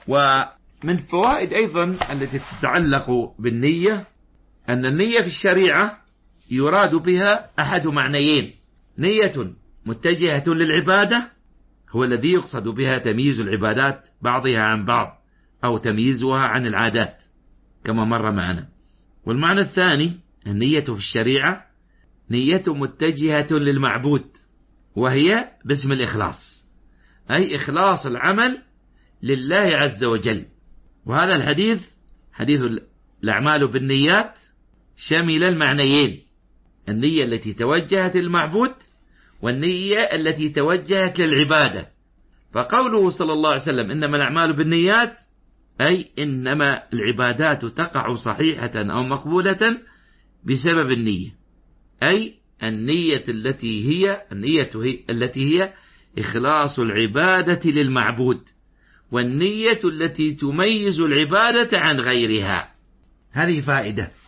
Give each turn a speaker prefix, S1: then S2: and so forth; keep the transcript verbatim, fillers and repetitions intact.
S1: ومن فوائد أيضا التي تتعلق بالنية أن النية في الشريعة يراد بها أحد معنيين: نية متجهة للعبادة هو الذي يقصد بها تمييز العبادات بعضها عن بعض أو تمييزها عن العادات كما مر معنا. والمعنى الثاني: النية في الشريعة نية متجهة للمعبود، وهي باسم الإخلاص، أي إخلاص العمل لله عز وجل. وهذا الحديث حديث الأعمال بالنيات شمل المعنيين: النية التي توجهت للمعبود والنية التي توجهت للعبادة. فقوله صلى الله عليه وسلم إنما الأعمال بالنيات أي إنما العبادات تقع صحيحة أو مقبولة بسبب النية، أي النية التي هي النية هي التي هي إخلاص العبادة للمعبود، والنية التي تميز العبادة عن غيرها. هذه فائدة.